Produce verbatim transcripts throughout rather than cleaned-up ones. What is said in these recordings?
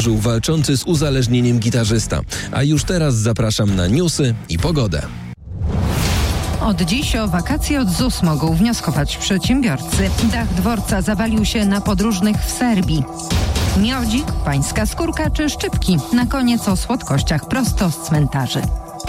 zauważył walczący z uzależnieniem gitarzysta. A już teraz zapraszam na newsy i pogodę. Od dziś o wakacje od Z U S mogą wnioskować przedsiębiorcy. Dach dworca zawalił się na podróżnych w Serbii. Miodzik, pańska skórka czy szczypki? Na koniec o słodkościach prosto z cmentarzy.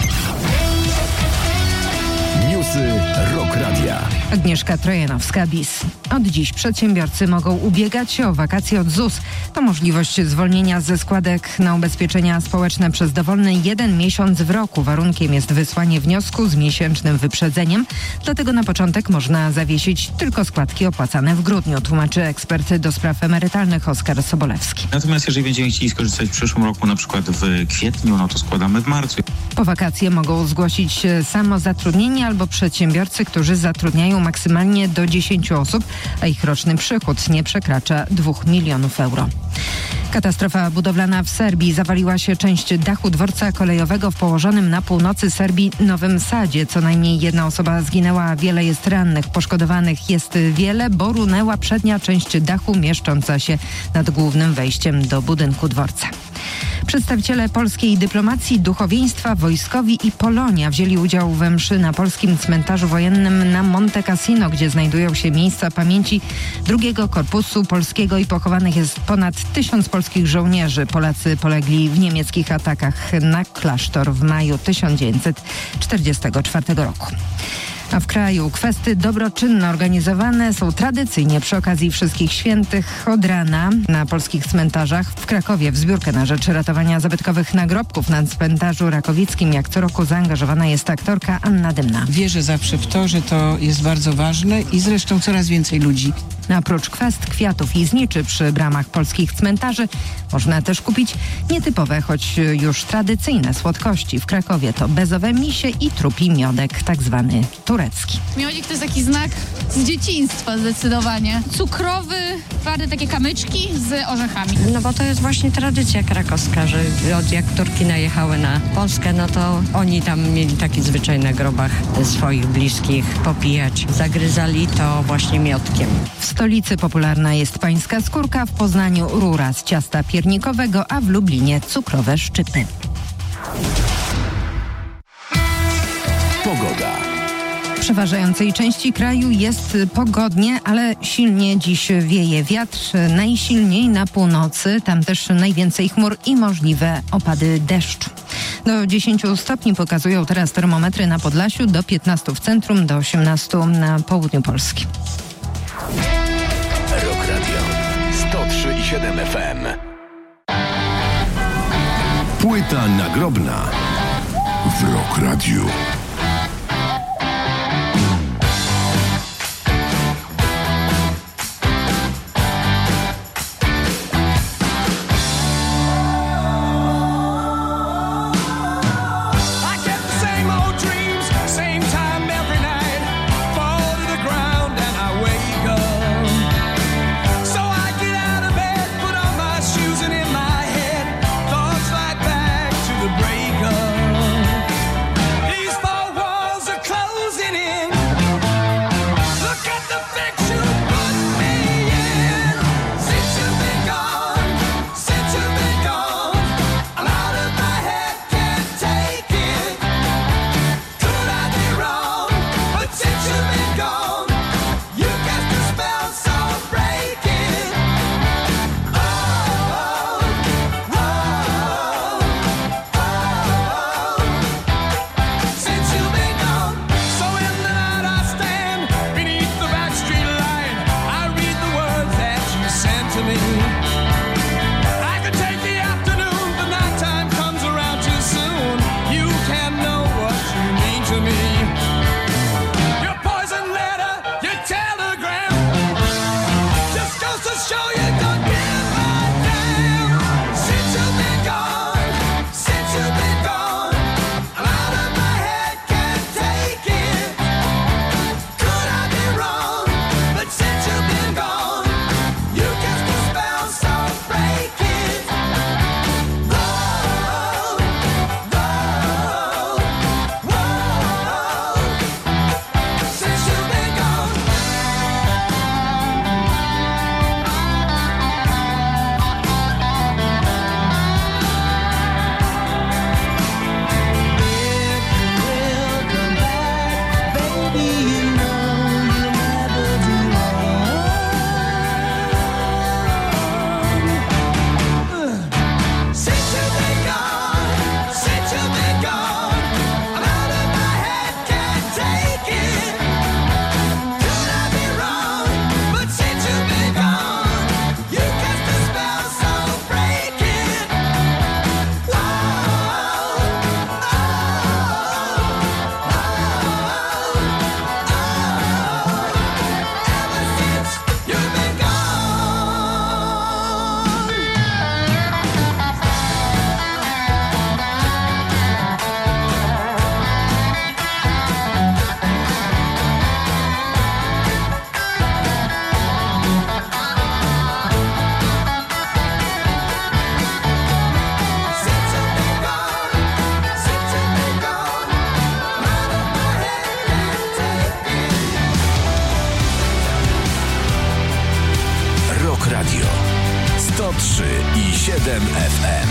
Newsy Rock Radia. Agnieszka Trojanowska-Bis. Od dziś przedsiębiorcy mogą ubiegać się o wakacje od Z U S. To możliwość zwolnienia ze składek na ubezpieczenia społeczne przez dowolny jeden miesiąc w roku. Warunkiem jest wysłanie wniosku z miesięcznym wyprzedzeniem. Dlatego na początek można zawiesić tylko składki opłacane w grudniu, tłumaczy ekspert do spraw emerytalnych Oskar Sobolewski. Natomiast jeżeli będziemy chcieli skorzystać w przyszłym roku, na przykład w kwietniu, no to składamy w marcu. Po wakacje mogą zgłosić samozatrudnieni albo przedsiębiorcy, którzy zatrudniają maksymalnie do dziesięciu osób, a ich roczny przychód nie przekracza dwóch milionów euro. Katastrofa budowlana w Serbii. Zawaliła się część dachu dworca kolejowego w położonym na północy Serbii Nowym Sadzie. Co najmniej jedna osoba zginęła, a wiele jest rannych. Poszkodowanych jest wiele, bo runęła przednia część dachu mieszcząca się nad głównym wejściem do budynku dworca. Przedstawiciele polskiej dyplomacji, duchowieństwa, wojskowi i Polonia wzięli udział we mszy na polskim cmentarzu wojennym na Monte Cassino, gdzie znajdują się miejsca pamięci drugiego Korpusu Polskiego i pochowanych jest ponad tysiąc polskich żołnierzy. Polacy polegli w niemieckich atakach na klasztor w maju tysiąc dziewięćset czterdziestego czwartego roku. A w kraju kwestie dobroczynne organizowane są tradycyjnie przy okazji Wszystkich Świętych od rana na polskich cmentarzach. W Krakowie w zbiórkę na rzecz ratowania zabytkowych nagrobków na cmentarzu rakowickim jak co roku zaangażowana jest aktorka Anna Dymna. Wierzę zawsze w to, że to jest bardzo ważne i zresztą coraz więcej ludzi. Oprócz kwest, kwiatów i zniczy przy bramach polskich cmentarzy można też kupić nietypowe, choć już tradycyjne słodkości. W Krakowie to bezowe misie i trupi miodek, tak zwany turecki. Miodzik to jest taki znak z dzieciństwa zdecydowanie. Cukrowy, twarde takie kamyczki z orzechami. No bo to jest właśnie tradycja krakowska, że od jak Turki najechały na Polskę, no to oni tam mieli taki zwyczaj na grobach swoich bliskich popijać. Zagryzali to właśnie miodkiem. W stolicy popularna jest pańska skórka, w Poznaniu rura z ciasta piernikowego, a w Lublinie cukrowe szczypy. Pogoda. W przeważającej części kraju jest pogodnie, ale silnie dziś wieje wiatr. Najsilniej na północy, tam też najwięcej chmur i możliwe opady deszczu. Do dziesięciu stopni pokazują teraz termometry na Podlasiu, do piętnastu w centrum, do osiemnastu na południu Polski. Rock Radio sto trzy i siedem F M. Płyta nagrobna w Rock Radio. These siedem F M.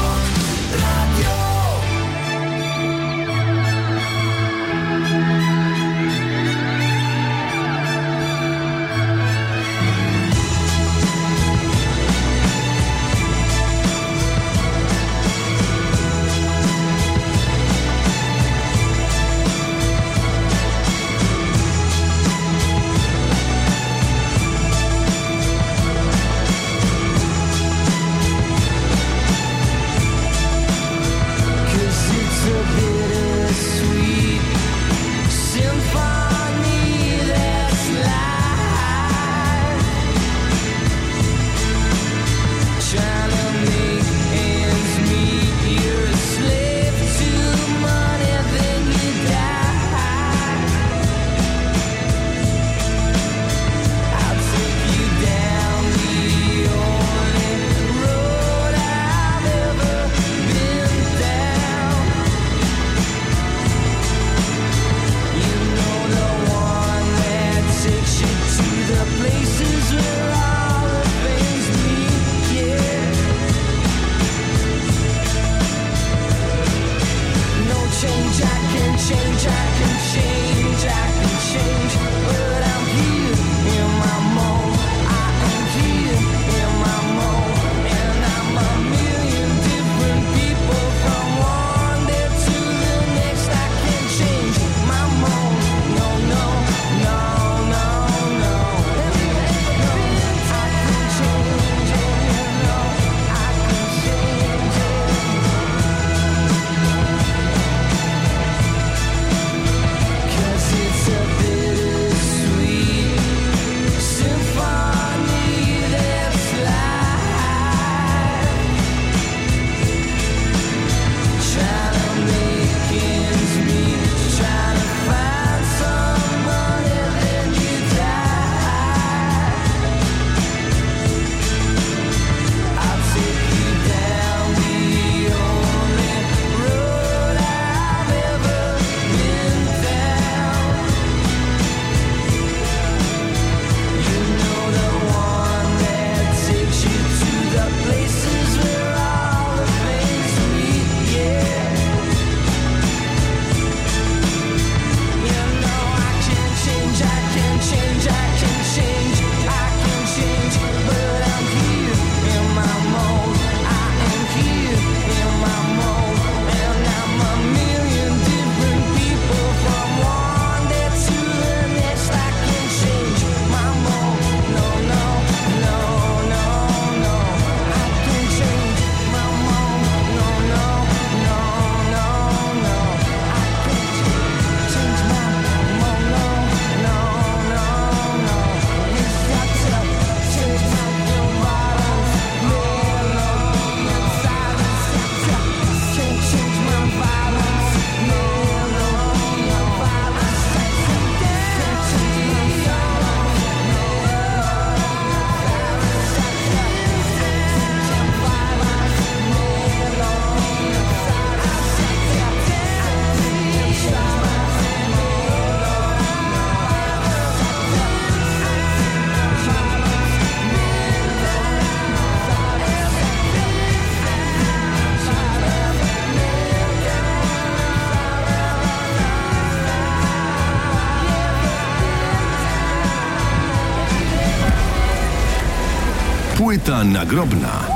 Płyta nagrobna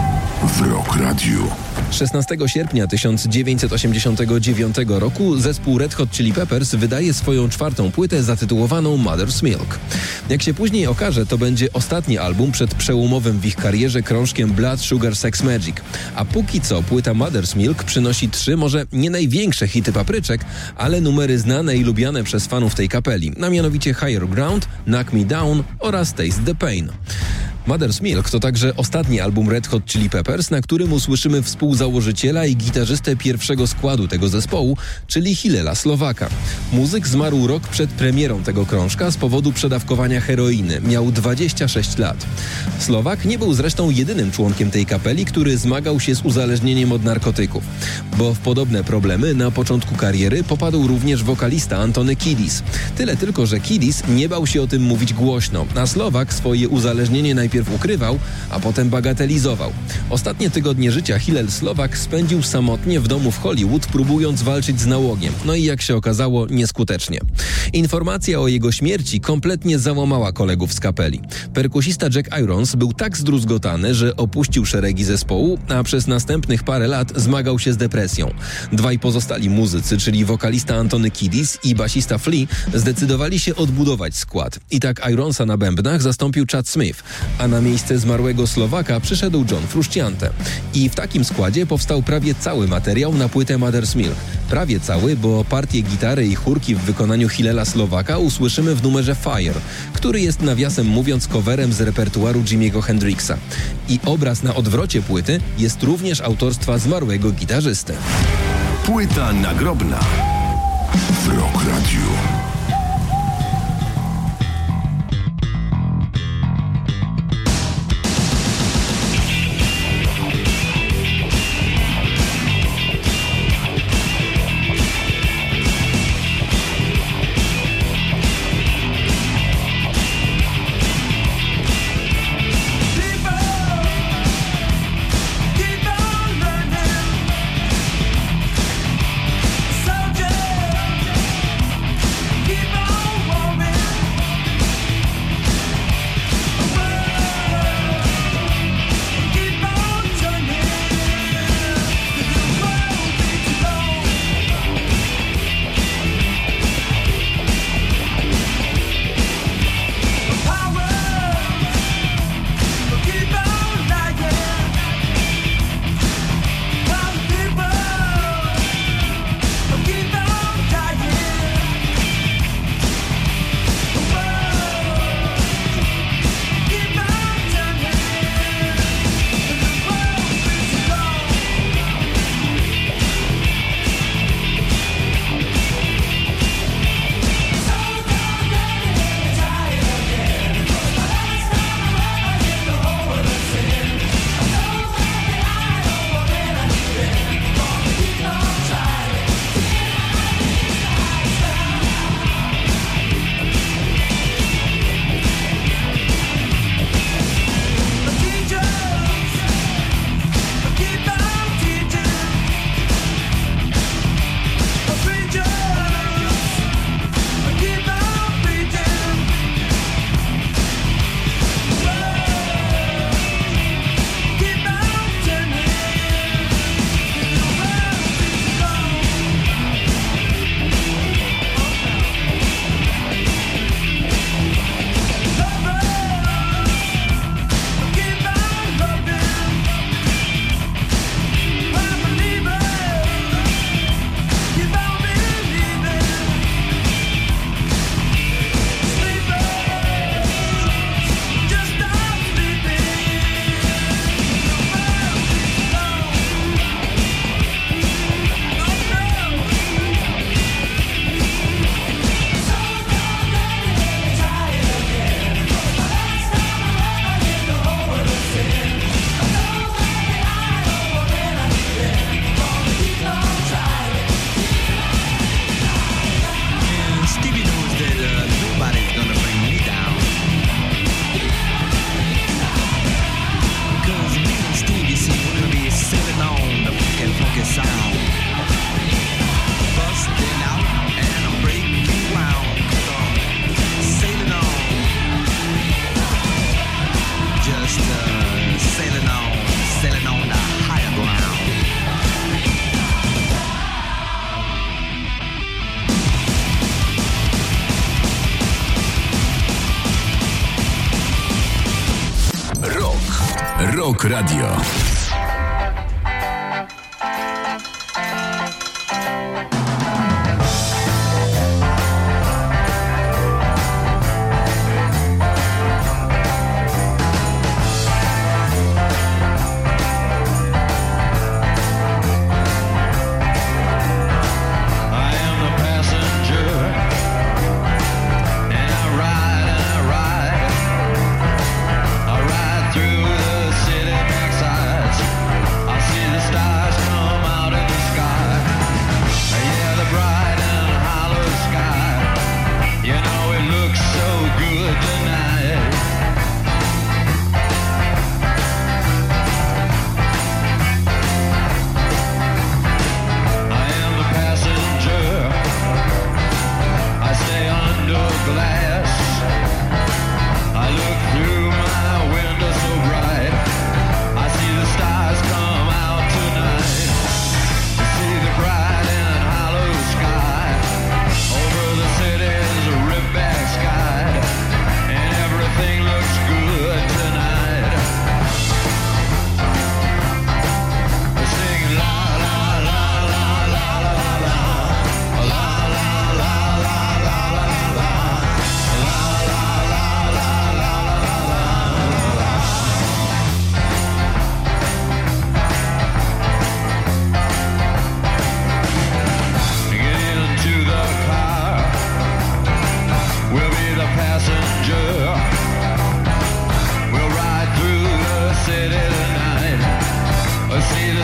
w Rock Radio. szesnastego sierpnia tysiąc dziewięćset osiemdziesiątego dziewiątego roku zespół Red Hot Chili Peppers wydaje swoją czwartą płytę zatytułowaną Mother's Milk. Jak się później okaże, to będzie ostatni album przed przełomowym w ich karierze krążkiem Blood Sugar Sex Magik. A póki co płyta Mother's Milk przynosi trzy, może nie największe hity Papryczek, ale numery znane i lubiane przez fanów tej kapeli, a mianowicie Higher Ground, Knock Me Down oraz Taste the Pain. Mother's Milk to także ostatni album Red Hot Chili Peppers, na którym usłyszymy współzałożyciela i gitarzystę pierwszego składu tego zespołu, czyli Hillela Slovaka. Muzyk zmarł rok przed premierą tego krążka z powodu przedawkowania heroiny. Miał dwadzieścia sześć lat. Slovak nie był zresztą jedynym członkiem tej kapeli, który zmagał się z uzależnieniem od narkotyków, bo w podobne problemy na początku kariery popadł również wokalista Antony Kiedis. Tyle tylko, że Kiedis nie bał się o tym mówić głośno, a Slovak swoje uzależnienie najpierw najpierw ukrywał, a potem bagatelizował. Ostatnie tygodnie życia Hillel Slovak spędził samotnie w domu w Hollywood, próbując walczyć z nałogiem. No i jak się okazało, nieskutecznie. Informacja o jego śmierci kompletnie załamała kolegów z kapeli. Perkusista Jack Irons był tak zdruzgotany, że opuścił szeregi zespołu, a przez następnych parę lat zmagał się z depresją. Dwaj pozostali muzycy, czyli wokalista Antony Kiddis i basista Flea, zdecydowali się odbudować skład. I tak Ironsa na bębnach zastąpił Chad Smith, a na miejsce zmarłego Slovaka przyszedł John Frusciante. I w takim składzie powstał prawie cały materiał na płytę Mother's Milk. Prawie cały, bo partię gitary i chórki w wykonaniu Hillela Slovaka usłyszymy w numerze Fire, który jest nawiasem mówiąc coverem z repertuaru Jimiego Hendrixa. I obraz na odwrocie płyty jest również autorstwa zmarłego gitarzysty. Płyta nagrobna w Rock Radio. Rock Radio. Through the city backside.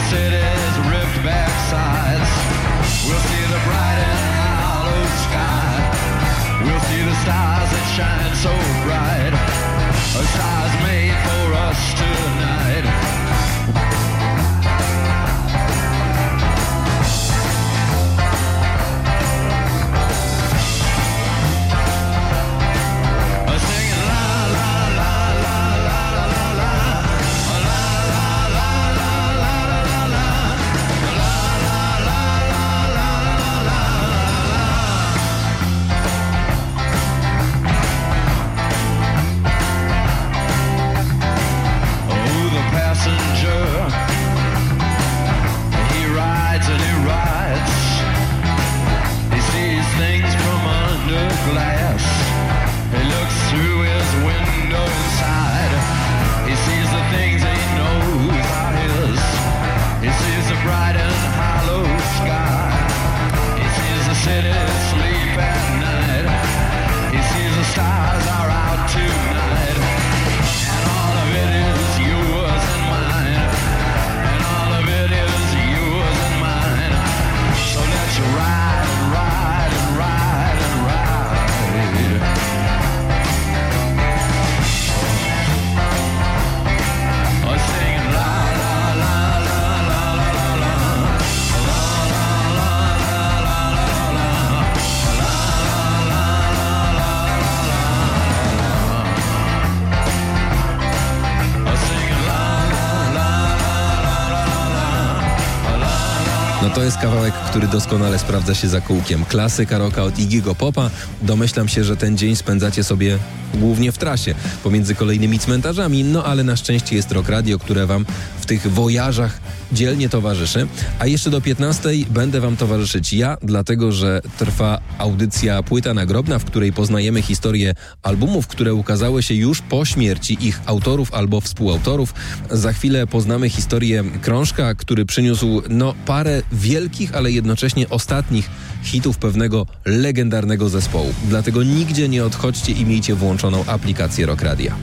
city's ripped back sides. We'll see the bright and hollow sky. We'll see the stars that shine so bright. A stars made for us tonight. No to jest kawałek, który doskonale sprawdza się za kółkiem. Klasyka rocka od Iggy'ego Popa. Domyślam się, że ten dzień spędzacie sobie głównie w trasie, pomiędzy kolejnymi cmentarzami, no ale na szczęście jest Rock Radio, które wam w tych wojażach dzielnie towarzyszy. A jeszcze do piętnastej będę wam towarzyszyć ja, dlatego że trwa audycja Płyta Nagrobna, w której poznajemy historię albumów, które ukazały się już po śmierci ich autorów albo współautorów. Za chwilę poznamy historię krążka, który przyniósł no parę wielkich, ale jednocześnie ostatnich hitów pewnego legendarnego zespołu. Dlatego nigdzie nie odchodźcie i miejcie włączoną aplikację Rock Radia.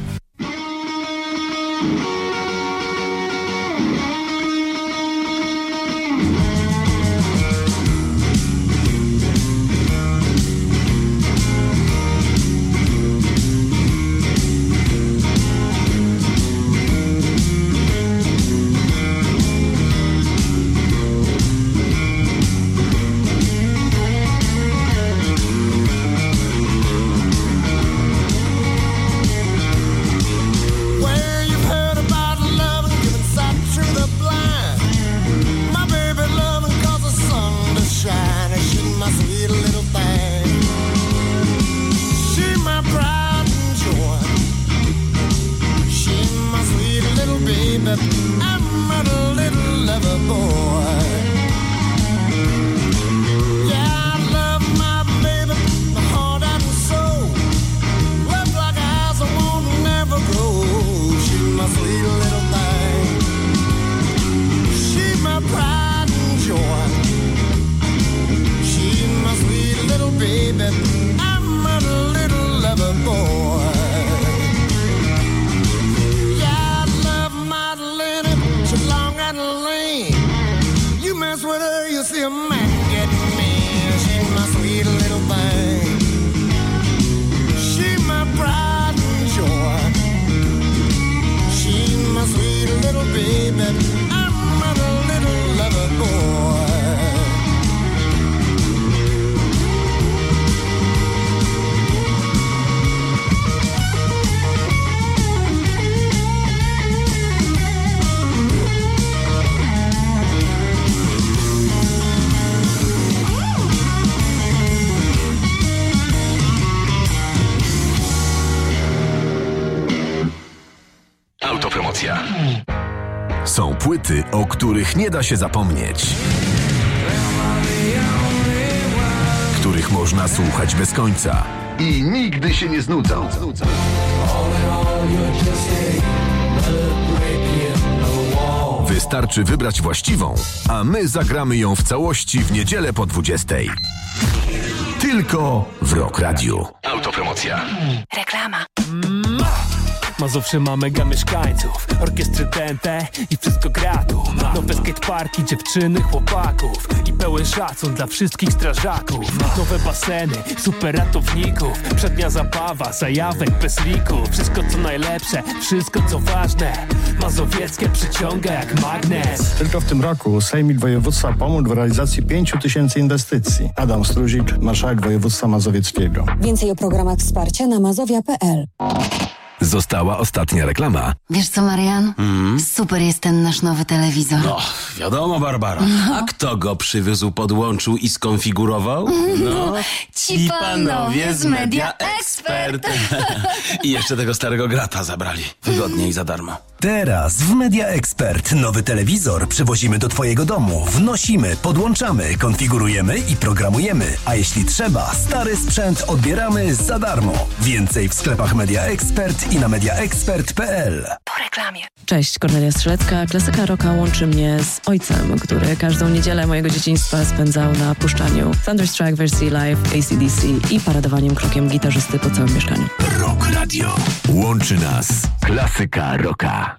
Autopromocja. Są płyty, o których nie da się zapomnieć. Których można słuchać bez końca. I nigdy się nie znudzą. Wystarczy wybrać właściwą, a my zagramy ją w całości w niedzielę po dwudziestej. Tylko w Rock Radio. Autopromocja. Reklama. Mazowsze ma mega mieszkańców, orkiestry T N T i wszystko gra tu. Nowe skate parki, dziewczyny, chłopaków i pełen szacun dla wszystkich strażaków. Nowe baseny, super ratowników, przednia zabawa, zajawek bez liku. Wszystko co najlepsze, wszystko co ważne, mazowieckie przyciąga jak magnes. Tylko w tym roku Sejmik Województwa pomógł w realizacji pięciu tysięcy inwestycji. Adam Struzik, marszałek województwa mazowieckiego. Więcej o programach wsparcia na mazowia kropka p l. Została ostatnia reklama. Wiesz co, Marian? Mm. Super jest ten nasz nowy telewizor. No, wiadomo, Barbara. No. A kto go przywiózł, podłączył i skonfigurował? No, ci panowie z Media Expert. I jeszcze tego starego grata zabrali. Wygodnie i za darmo. Teraz w Media Expert nowy telewizor przywozimy do twojego domu. Wnosimy, podłączamy, konfigurujemy i programujemy. A jeśli trzeba, stary sprzęt odbieramy za darmo. Więcej w sklepach Media Expert i na media expert kropka p l. Po reklamie. Cześć, Kornelia Strzelecka. Klasyka rocka łączy mnie z ojcem, który każdą niedzielę mojego dzieciństwa spędzał na puszczaniu Thunderstruck wersji live A C D C i paradowaniem krokiem gitarzysty po całym mieszkaniu. Rock Radio. Łączy nas klasyka rocka.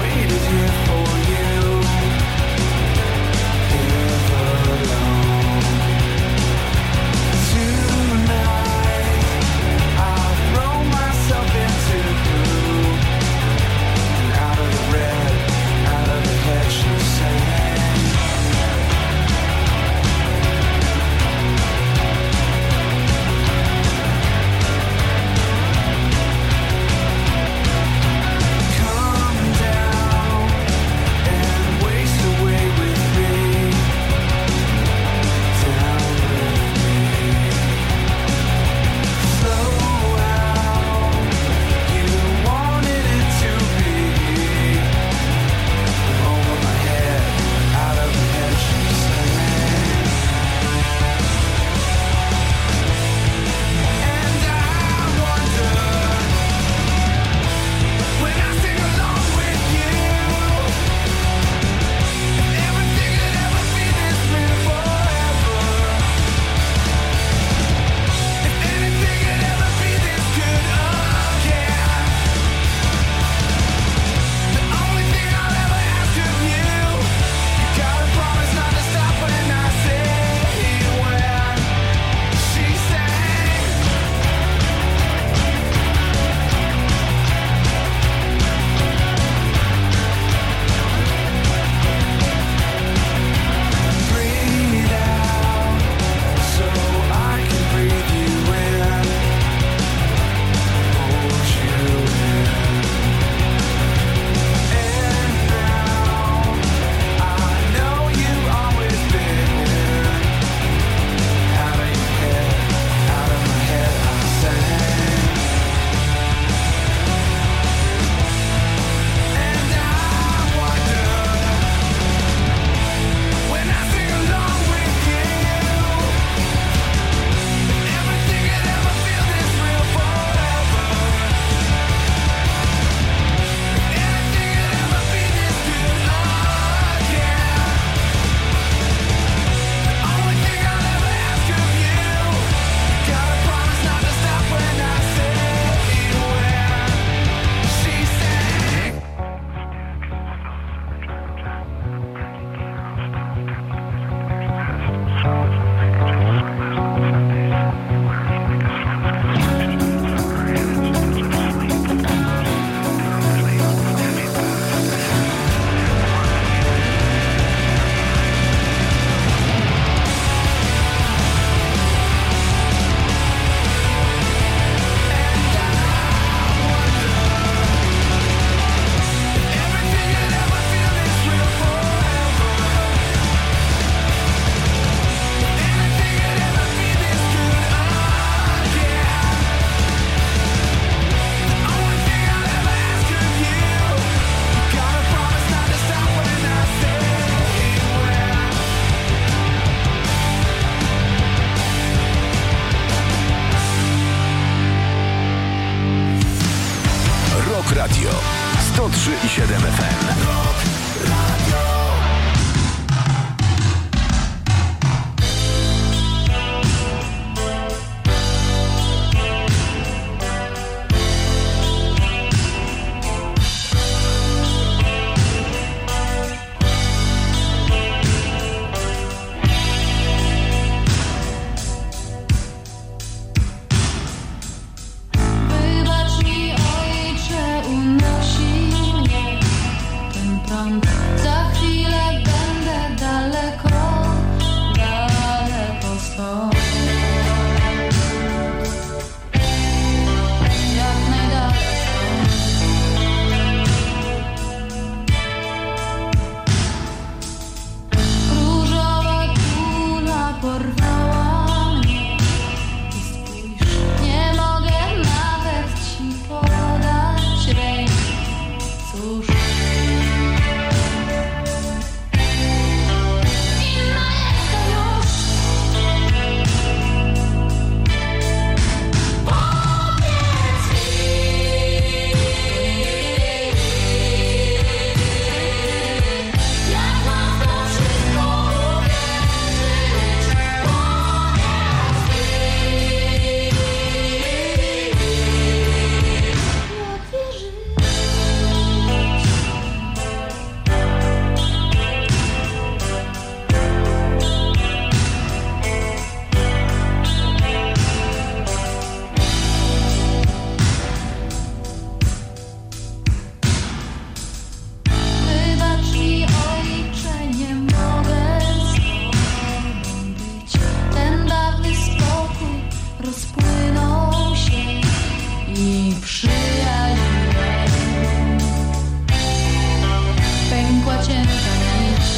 Alone. Rock Radio sto trzy i siedem F M. Wybacz mi, ojcze, unosi mnie ten prąd. Za chwilę będę daleko, daleko stąd. Jak najdalej stąd. Różowa kula porwała mnie i spójrz, nie mogę nawet ci podać ręki. Cóż, inna jestem już. Powiedz mi, jak mam w to wszystko uwierzyć. Powiedz mi, jak wierzyć. Wybacz mi, ojcze, nie mogę z tobą być. Ten dawny spokój rozpłynął się i przyjaźń pękła cienka nić.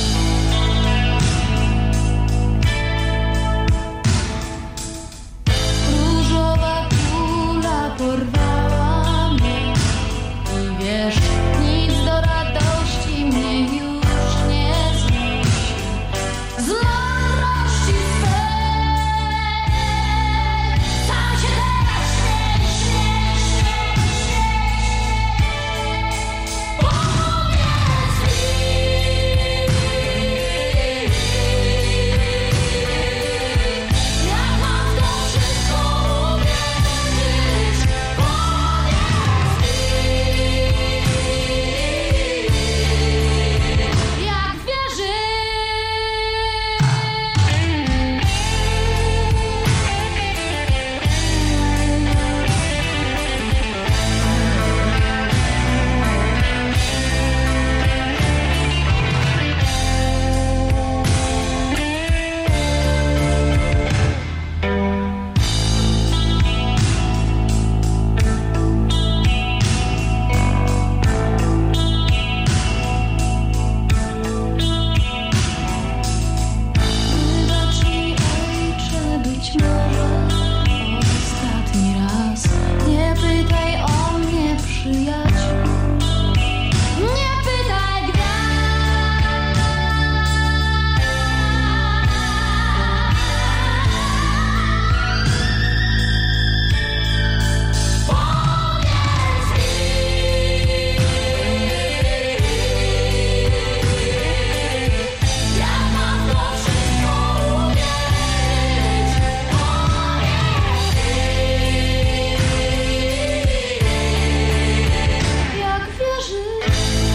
Różowa kula porwała mnie i wiesz, nic do radości mnie już nie zmusi. Z mądrości swej sam się teraz śmiej, śmiej, śmiej, śmiej. Powiedz mi, jak mam w to wszystko uwierzyć. Powiedz mi, jak wierzyć. Wybacz mi, ojcze, być może ostatni raz. Nie pytaj o mnie, przyjaciół. Nie pytaj gwiazd. Powiedz mi, jak mam w to wszystko uwierzyć. Powiedz mi, jak wierzyć.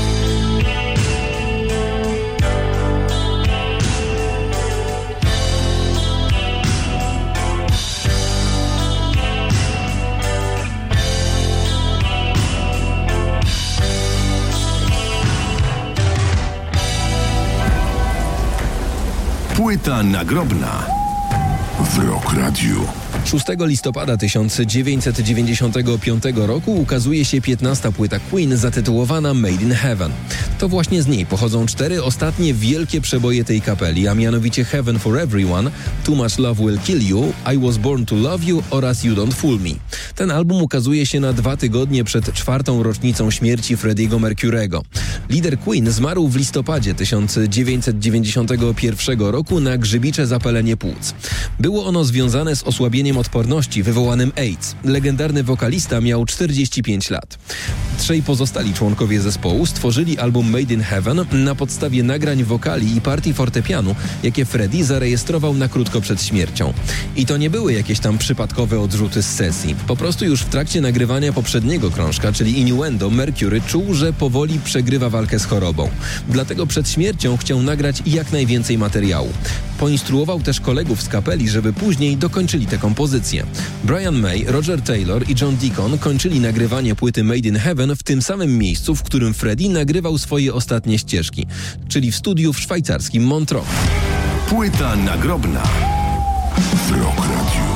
Płyta nagrobna w Rock Radio. szóstego listopada tysiąc dziewięćset dziewięćdziesiątego piątego roku ukazuje się piętnasta płyta Queen zatytułowana Made in Heaven. To właśnie z niej pochodzą cztery ostatnie wielkie przeboje tej kapeli, a mianowicie Heaven for Everyone, Too Much Love Will Kill You, I Was Born to Love You oraz You Don't Fool Me. Ten album ukazuje się na dwa tygodnie przed czwartą rocznicą śmierci Freddie'ego Mercury'ego. Lider Queen zmarł w listopadzie tysiąc dziewięćset dziewięćdziesiątego pierwszego roku na grzybicze zapalenie płuc. Było ono związane z osłabieniem zaburzeniem odporności wywołanym AIDS. Legendarny wokalista miał czterdzieści pięć lat. Trzej pozostali członkowie zespołu stworzyli album Made in Heaven na podstawie nagrań wokali i partii fortepianu, jakie Freddie zarejestrował na krótko przed śmiercią. I to nie były jakieś tam przypadkowe odrzuty z sesji. Po prostu już w trakcie nagrywania poprzedniego krążka, czyli Innuendo, Mercury czuł, że powoli przegrywa walkę z chorobą. Dlatego przed śmiercią chciał nagrać jak najwięcej materiału. Poinstruował też kolegów z kapeli, żeby później dokończyli tę kompozycję. Brian May, Roger Taylor i John Deacon kończyli nagrywanie płyty Made in Heaven w tym samym miejscu, w którym Freddie nagrywał swoje ostatnie ścieżki, czyli w studiu w szwajcarskim Montreux. Płyta nagrobna w Rock Radio.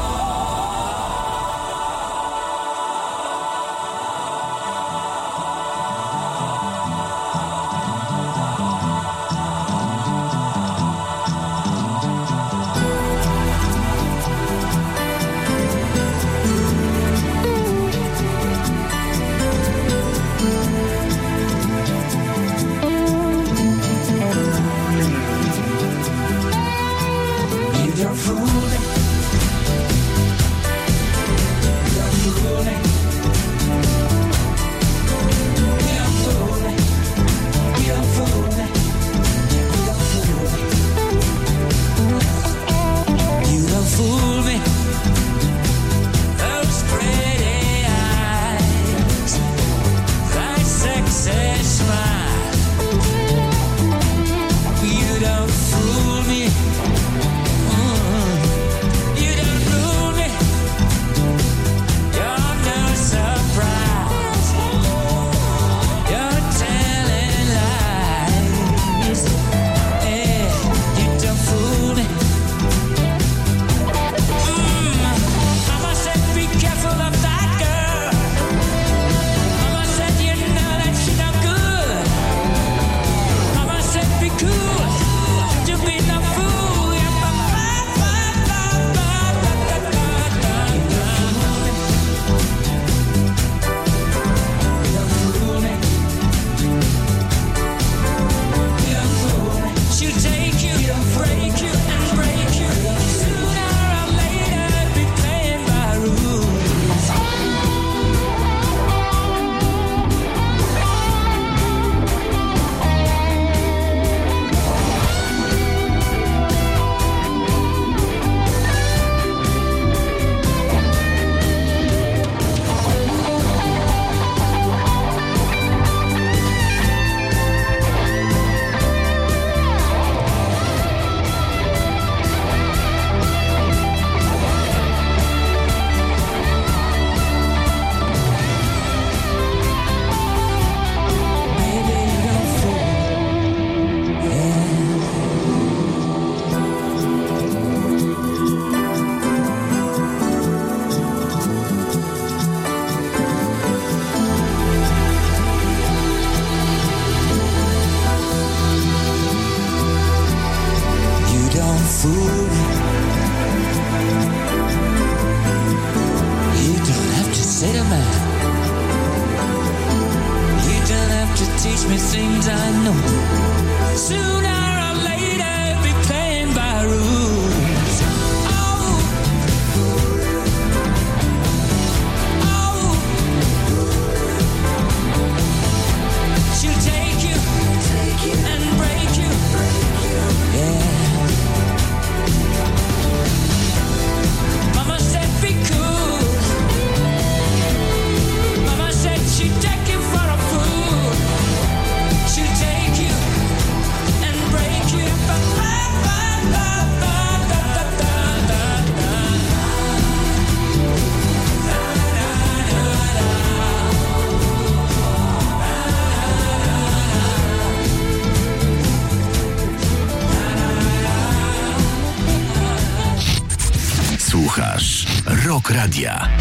Słuchasz Rock Radia.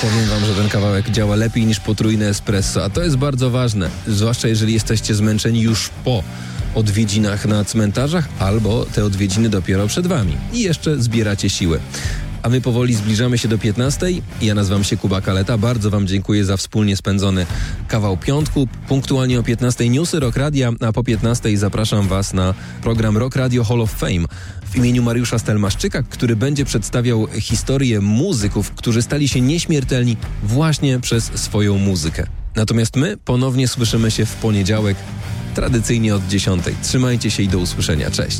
powiem wam, że ten kawałek działa lepiej niż potrójne espresso, a to jest bardzo ważne, zwłaszcza jeżeli jesteście zmęczeni już po odwiedzinach na cmentarzach albo te odwiedziny dopiero przed wami i jeszcze zbieracie siły. A my powoli zbliżamy się do piętnastej. Ja nazywam się Kuba Kaleta. Bardzo wam dziękuję za wspólnie spędzony kawał piątku. Punktualnie o piętnastej newsy Rock Radia, a po piętnastej zapraszam was na program Rock Radio Hall of Fame w imieniu Mariusza Stelmaszczyka, który będzie przedstawiał historię muzyków, którzy stali się nieśmiertelni właśnie przez swoją muzykę. Natomiast my ponownie słyszymy się w poniedziałek, tradycyjnie od dziesiątej. Trzymajcie się i do usłyszenia. Cześć.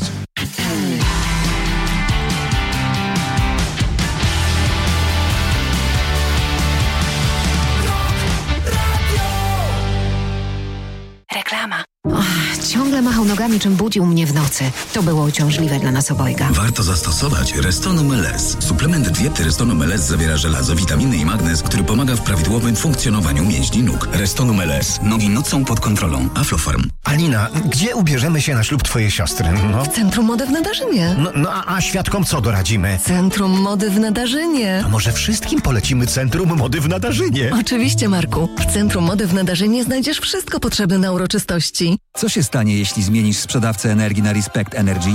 Reklama. Och, ciągle machał nogami, czym budził mnie w nocy. To było uciążliwe dla nas obojga. Warto zastosować Restonum L S. Suplement diety Restonum L S zawiera żelazo, witaminy i magnez, który pomaga w prawidłowym funkcjonowaniu mięśni nóg. Restonum L S. Nogi nocą pod kontrolą. Aflofarm. Alina, gdzie ubierzemy się na ślub twojej siostry? No. W Centrum Mody w Nadarzynie. No, no a, a świadkom co doradzimy? Centrum Mody w Nadarzynie. A może wszystkim polecimy Centrum Mody w Nadarzynie? Oczywiście, Marku. W Centrum Mody w Nadarzynie znajdziesz wszystko potrzebne na uroczystości. Co się stanie, jeśli zmienisz sprzedawcę energii na Respect Energy?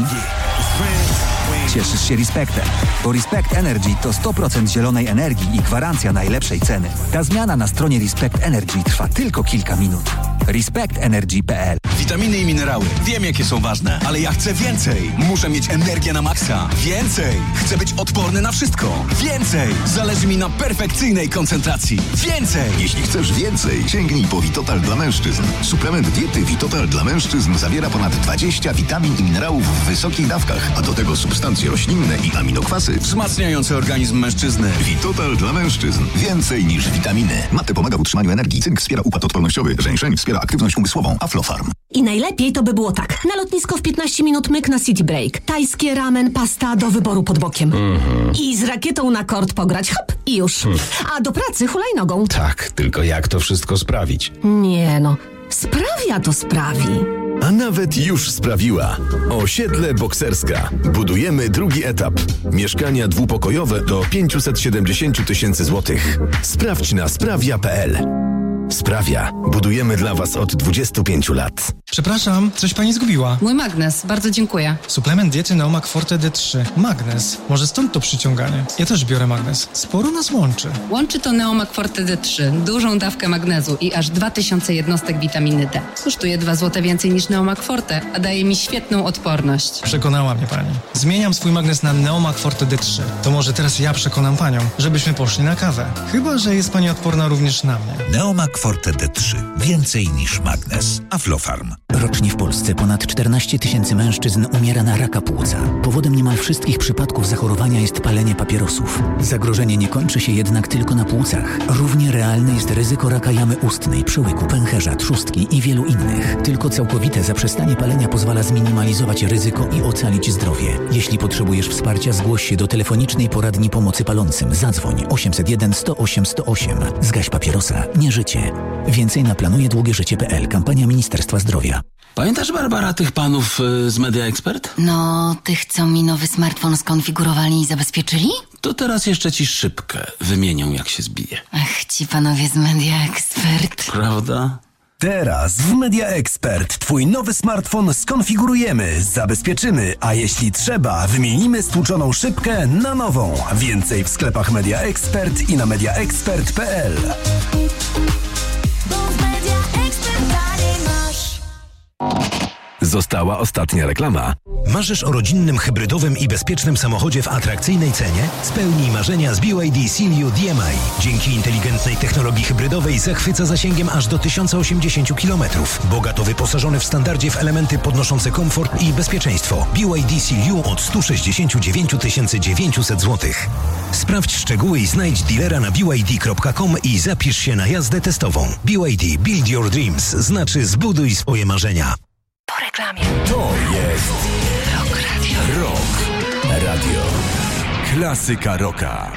Cieszysz się Respectem, bo Respect Energy to sto procent zielonej energii i gwarancja najlepszej ceny. Ta zmiana na stronie Respect Energy trwa tylko kilka minut. respect energy kropka p l. Witaminy i minerały. Wiem, jakie są ważne, ale ja chcę więcej. Muszę mieć energię na maksa. Więcej. Chcę być odporny na wszystko. Więcej. Zależy mi na perfekcyjnej koncentracji. Więcej. Jeśli chcesz więcej, sięgnij po Vitotal dla mężczyzn. Suplement diety Vitotal dla mężczyzn zawiera ponad dwadzieścia witamin i minerałów w wysokich dawkach, a do tego substancje roślinne i aminokwasy wzmacniające organizm mężczyzny. Vitotal dla mężczyzn. Więcej niż witaminy. Mate pomaga w utrzymaniu energii, cynk wspiera układ odpornościowy, żeńszeń wspiera aktywność umysłową. Aflofarm. I najlepiej to by było tak. Na lotnisko w piętnaście minut myk na City Break. Tajskie ramen, pasta do wyboru pod bokiem. Mhm. I z rakietą na kort pograć. Hop i już. Hmm. A do pracy hulajnogą. Tak, tylko jak to wszystko sprawić? Nie no, sprawia to sprawi. A nawet już sprawiła. Osiedle Bokserska. Budujemy drugi etap. Mieszkania dwupokojowe do pięćset siedemdziesiąt tysięcy złotych. Sprawdź na sprawia kropka p l. Sprawia. Budujemy dla was od dwudziestu pięciu lat. Przepraszam, coś pani zgubiła. Mój magnes, bardzo dziękuję. Suplement diety Neomak Forte D trzy. Magnes. Może stąd to przyciąganie. Ja też biorę magnes. Sporo nas łączy. Łączy to Neomak Forte D trzy. Dużą dawkę magnezu i aż dwa tysiące jednostek witaminy D. Kosztuje dwa złote więcej niż Neomak Forte, a daje mi świetną odporność. Przekonała mnie pani. Zmieniam swój magnes na Neomak Forte D trzy. To może teraz ja przekonam panią, żebyśmy poszli na kawę. Chyba że jest pani odporna również na mnie. Neomak Forte D trzy. Więcej niż magnes. Aflofarm. Rocznie w Polsce ponad czternaście tysięcy mężczyzn umiera na raka płuca. Powodem niemal wszystkich przypadków zachorowania jest palenie papierosów. Zagrożenie nie kończy się jednak tylko na płucach. Równie realne jest ryzyko raka jamy ustnej, przełyku, pęcherza, trzustki i wielu innych. Tylko całkowite zaprzestanie palenia pozwala zminimalizować ryzyko i ocalić zdrowie. Jeśli potrzebujesz wsparcia, zgłoś się do telefonicznej poradni pomocy palącym. Zadzwoń osiemset jeden sto osiem sto osiem. Zgaś papierosa, nie życie. Więcej na planuje długie życie kropka p l. Kampania Ministerstwa Zdrowia. Pamiętasz, Barbara, tych panów y, z Media Expert? No, tych, co mi nowy smartfon skonfigurowali i zabezpieczyli? To teraz jeszcze ci szybkę wymienią, jak się zbije. Ach, ci panowie z Media Expert. Prawda? Teraz w Media Expert twój nowy smartfon skonfigurujemy, zabezpieczymy, a jeśli trzeba, wymienimy stłuczoną szybkę na nową. Więcej w sklepach Media Expert i na media expert kropka p l. Została ostatnia reklama. Marzysz o rodzinnym, hybrydowym i bezpiecznym samochodzie w atrakcyjnej cenie? Spełnij marzenia z B Y D Seal U D M I. Dzięki inteligentnej technologii hybrydowej zachwyca zasięgiem aż do tysiąc osiemdziesiąt kilometrów. Bogato wyposażony w standardzie w elementy podnoszące komfort i bezpieczeństwo. B Y D Seal U od sto sześćdziesiąt dziewięć tysięcy dziewięćset złotych. Sprawdź szczegóły i znajdź dealera na b y d kropka com i zapisz się na jazdę testową. B Y D Build Your Dreams znaczy zbuduj swoje marzenia. Po reklamie. To jest Rock Radio. Rock Radio. Klasyka rocka.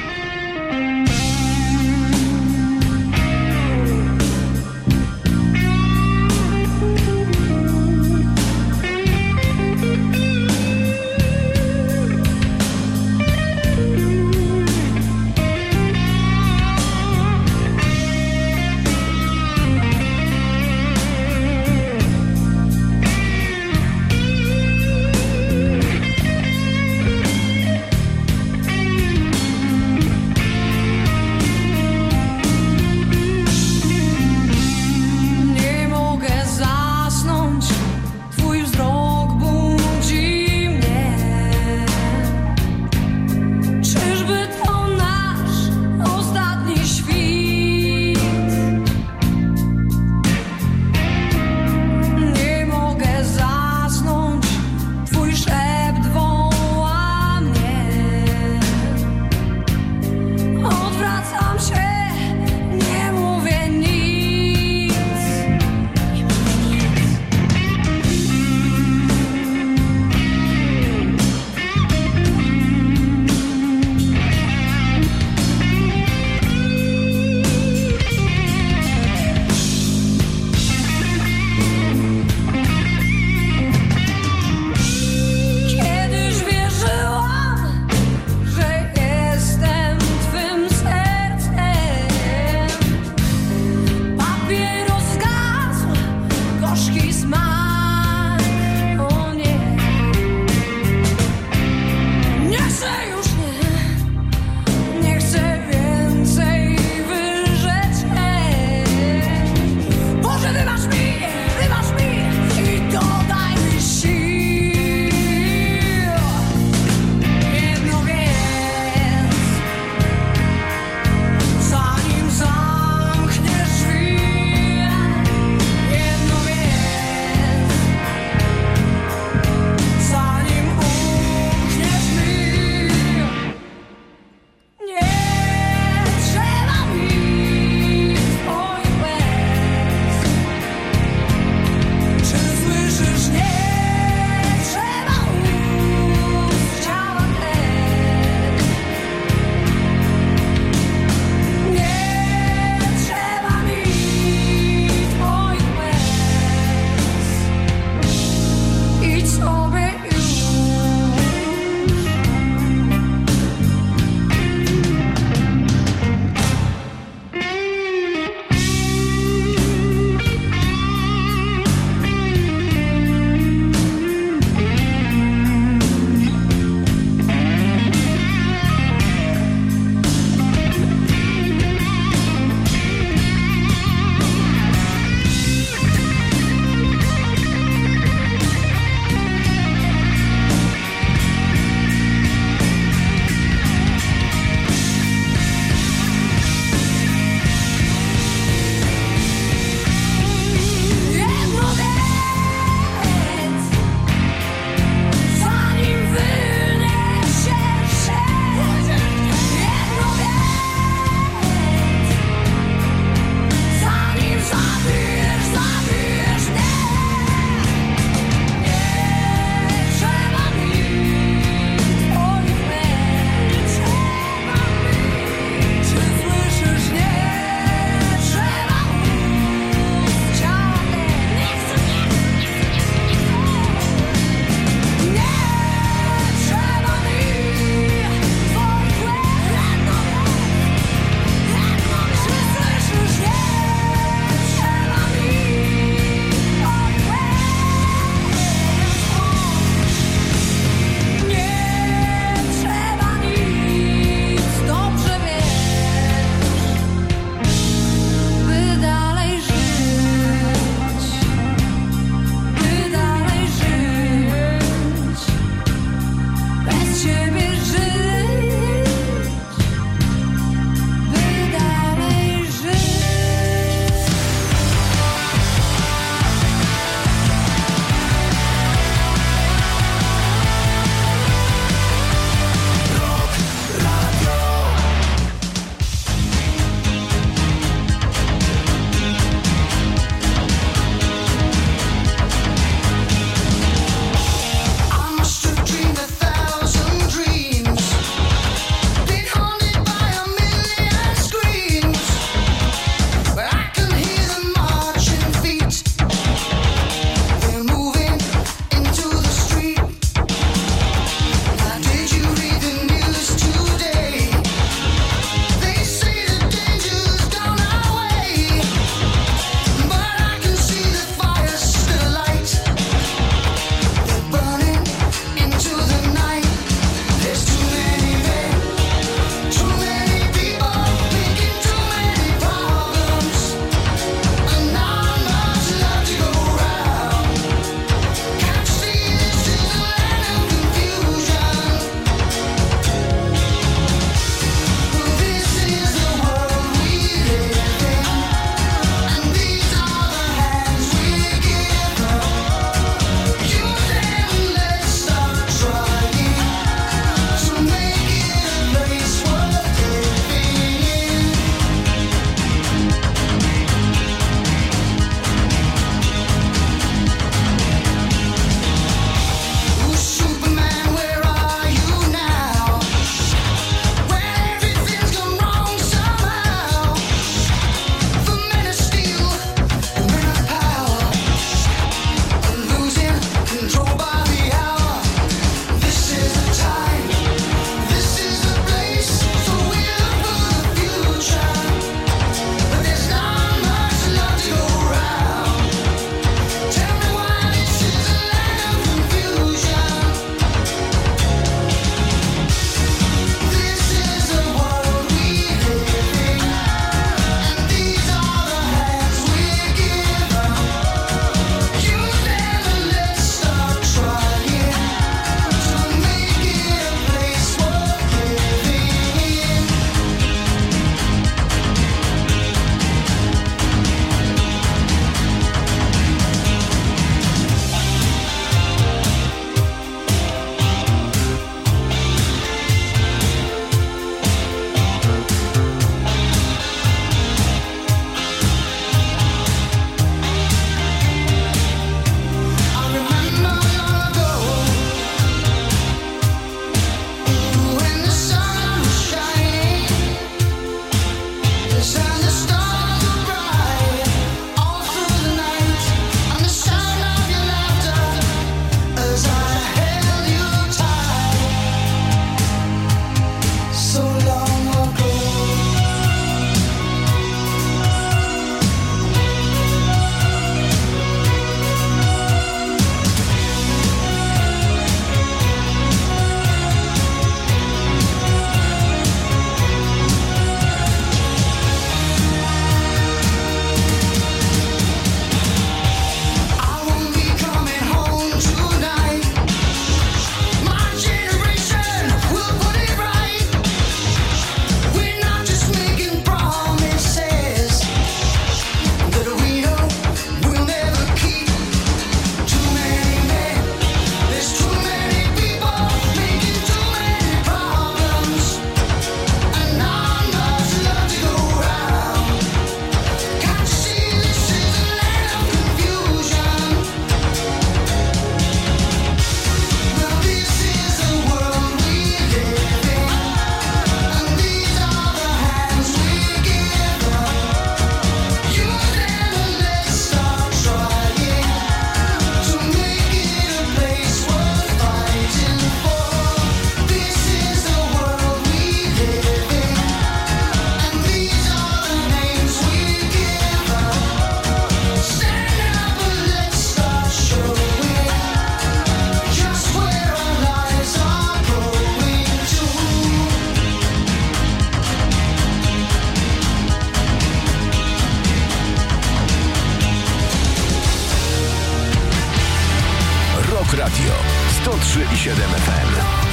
trzy i siedem F M.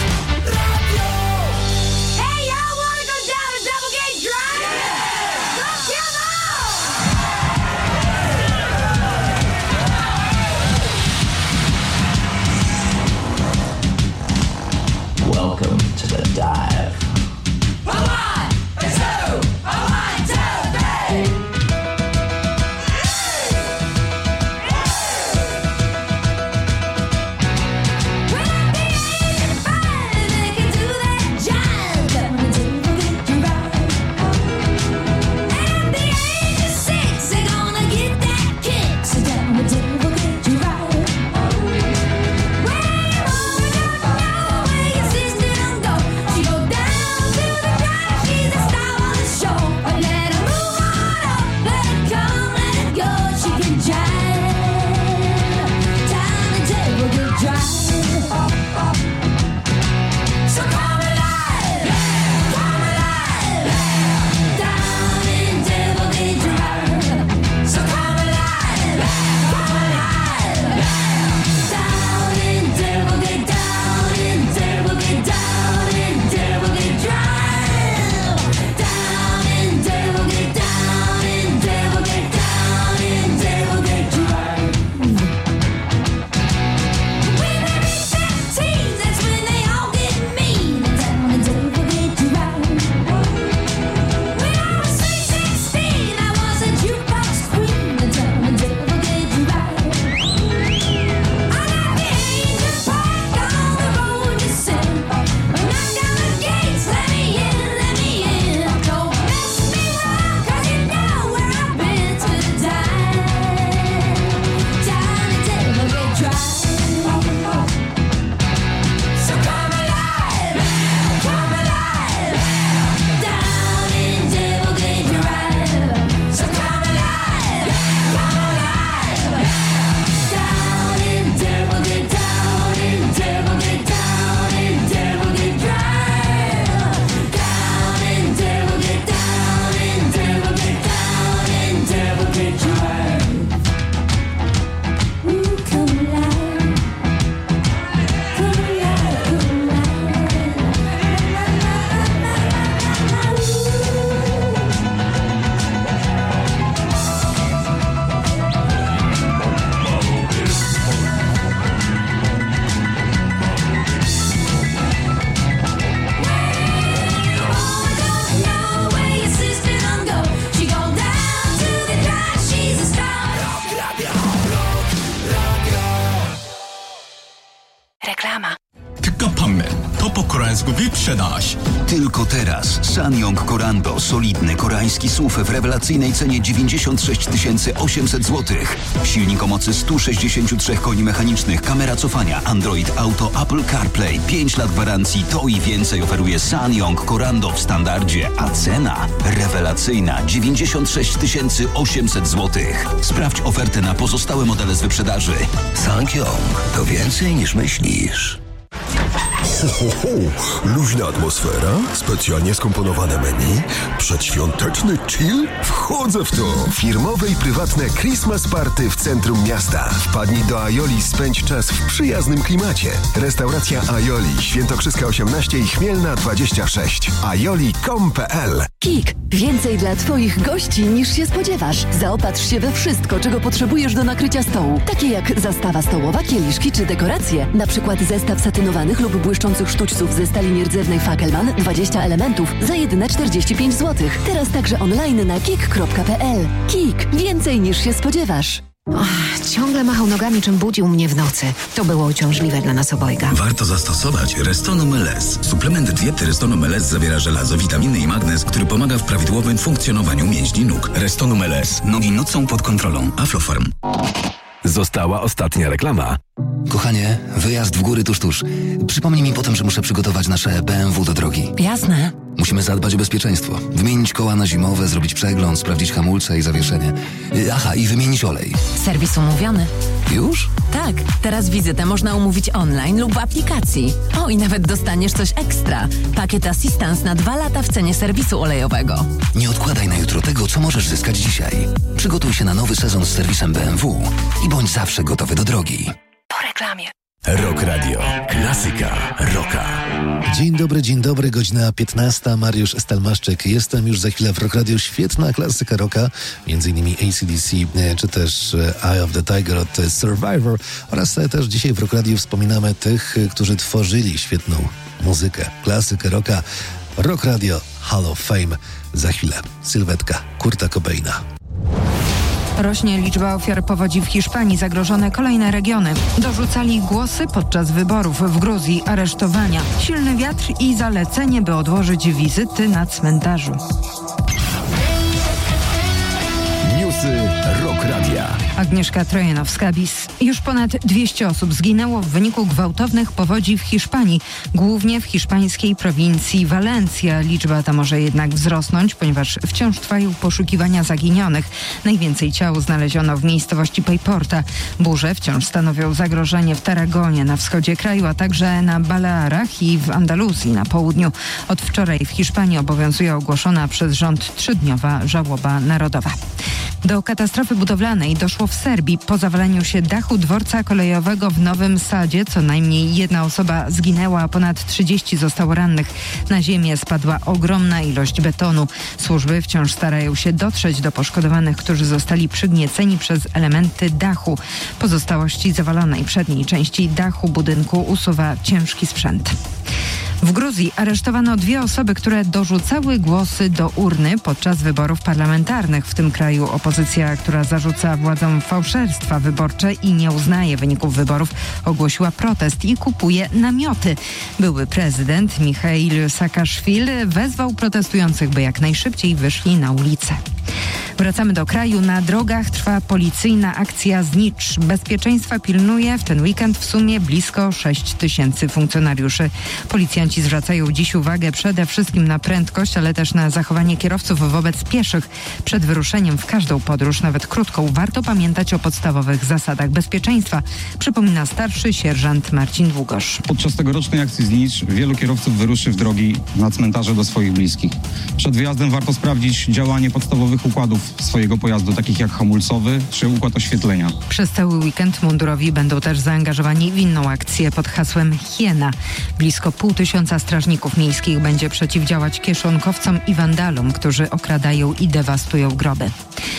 Welcome to the dive. A one, a two, a one, two, three. Wyprzedaż. Tylko teraz Sanyong Korando, solidny koreański S U V w rewelacyjnej cenie dziewięćdziesiąt sześć tysięcy osiemset złotych. Silnik o mocy sto sześćdziesiąt trzy koni mechanicznych, kamera cofania, Android Auto, Apple CarPlay, pięć lat gwarancji, to i więcej oferuje Sanyong Korando w standardzie, a cena rewelacyjna dziewięćdziesiąt sześć tysięcy osiemset złotych. Sprawdź ofertę na pozostałe modele z wyprzedaży. Sanyong to więcej niż myślisz. Ho, ho, ho. Luźna atmosfera, specjalnie skomponowane menu, przedświąteczny chill? Wchodzę w to! Firmowe i prywatne Christmas Party w centrum miasta. Wpadnij do Aioli, spędź czas w przyjaznym klimacie. Restauracja Aioli, Świętokrzyska osiemnaście i Chmielna dwadzieścia sześć. aioli kropka com kropka pe el. Kik. Więcej dla Twoich gości niż się spodziewasz. Zaopatrz się we wszystko, czego potrzebujesz do nakrycia stołu. Takie jak zastawa stołowa, kieliszki czy dekoracje. Na przykład zestaw satynowanych lub błyszczących sztućców ze stali nierdzewnej Fackelman, dwadzieścia elementów za jedyne czterdzieści pięć złotych. Teraz także online na kik kropka pe el. Kik. Więcej niż się spodziewasz. Och, ciągle machał nogami, czym budził mnie w nocy. To było uciążliwe dla nas obojga. Warto zastosować Restonum L S. Suplement diety Restonum L S zawiera żelazo, witaminy i magnez, który pomaga w prawidłowym funkcjonowaniu mięśni nóg. Restonum L S. Nogi nocą pod kontrolą. Aflofarm. Została ostatnia reklama. Kochanie, wyjazd w góry tuż, tuż. Przypomnij mi potem, że muszę przygotować nasze B M W do drogi. Jasne. Musimy zadbać o bezpieczeństwo. Wymienić koła na zimowe, zrobić przegląd, sprawdzić hamulce i zawieszenie. Aha, i wymienić olej. Serwis umówiony. Już? Tak, teraz wizytę można umówić online lub w aplikacji. O, i nawet dostaniesz coś ekstra. Pakiet Assistance na dwa lata w cenie serwisu olejowego. Nie odkładaj na jutro tego, co możesz zyskać dzisiaj. Przygotuj się na nowy sezon z serwisem B M W i bądź zawsze gotowy do drogi. Po reklamie. Rock Radio. Klasyka rocka. Dzień dobry, dzień dobry, godzina piętnasta. Mariusz Stelmaszczyk. Jestem już za chwilę w Rock Radio. Świetna klasyka rocka, między innymi A C D C, czy też Eye of the Tiger od Survivor. Oraz też dzisiaj w Rock Radio wspominamy tych, którzy tworzyli świetną muzykę, klasykę rocka. Rock Radio Hall of Fame. Za chwilę sylwetka Kurta Cobaina. Rośnie liczba ofiar powodzi w Hiszpanii, zagrożone kolejne regiony. Dorzucali głosy podczas wyborów w Gruzji, aresztowania, silny wiatr i zalecenie, by odłożyć wizyty na cmentarzu. Newsy Rock Radia. Agnieszka Trojanowska-Bis. Już ponad dwieście osób zginęło w wyniku gwałtownych powodzi w Hiszpanii, głównie w hiszpańskiej prowincji Walencja. Liczba ta może jednak wzrosnąć, ponieważ wciąż trwają poszukiwania zaginionych. Najwięcej ciał znaleziono w miejscowości Payporta. Burze wciąż stanowią zagrożenie w Taragonie na wschodzie kraju, a także na Balearach i w Andaluzji na południu. Od wczoraj w Hiszpanii obowiązuje ogłoszona przez rząd trzydniowa żałoba narodowa. Do katastrofy budowlanej doszło w Serbii po zawaleniu się dachu dworca kolejowego w Nowym Sadzie. Co najmniej jedna osoba zginęła, a ponad trzydzieści zostało rannych. Na ziemię spadła ogromna ilość betonu. Służby wciąż starają się dotrzeć do poszkodowanych, którzy zostali przygnieceni przez elementy dachu. Pozostałości zawalonej przedniej części dachu budynku usuwa ciężki sprzęt. W Gruzji aresztowano dwie osoby, które dorzucały głosy do urny podczas wyborów parlamentarnych. W tym kraju opozycja, która zarzuca władzom fałszerstwa wyborcze i nie uznaje wyników wyborów, ogłosiła protest i kupuje namioty. Były prezydent Michail Saakaszwili wezwał protestujących, by jak najszybciej wyszli na ulicę. Wracamy do kraju. Na drogach trwa policyjna akcja Znicz. Bezpieczeństwa pilnuje w ten weekend w sumie blisko sześć tysięcy funkcjonariuszy. Policjanci zwracają dziś uwagę przede wszystkim na prędkość, ale też na zachowanie kierowców wobec pieszych. Przed wyruszeniem w każdą podróż, nawet krótką, warto pamiętać o podstawowych zasadach bezpieczeństwa, przypomina starszy sierżant Marcin Długosz. Podczas tegorocznej akcji Znicz wielu kierowców wyruszy w drogi na cmentarze do swoich bliskich. Przed wyjazdem warto sprawdzić działanie podstawowych układów swojego pojazdu, takich jak hamulcowy czy układ oświetlenia. Przez cały weekend mundurowi będą też zaangażowani w inną akcję pod hasłem Hiena. Blisko pół tysiąca strażników miejskich będzie przeciwdziałać kieszonkowcom i wandalom, którzy okradają i dewastują groby.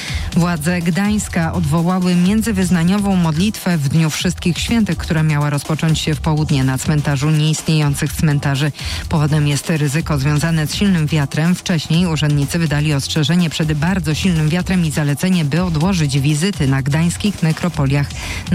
Władze Gdańska odwołały międzywyznaniową modlitwę w Dniu Wszystkich Świętych, która miała rozpocząć się w południe na cmentarzu nieistniejących cmentarzy. Powodem jest ryzyko związane z silnym wiatrem. Wcześniej urzędnicy wydali ostrzeżenie przed bardzo silnym wiatrem i zalecenie, by odłożyć wizyty na gdańskich nekropoliach.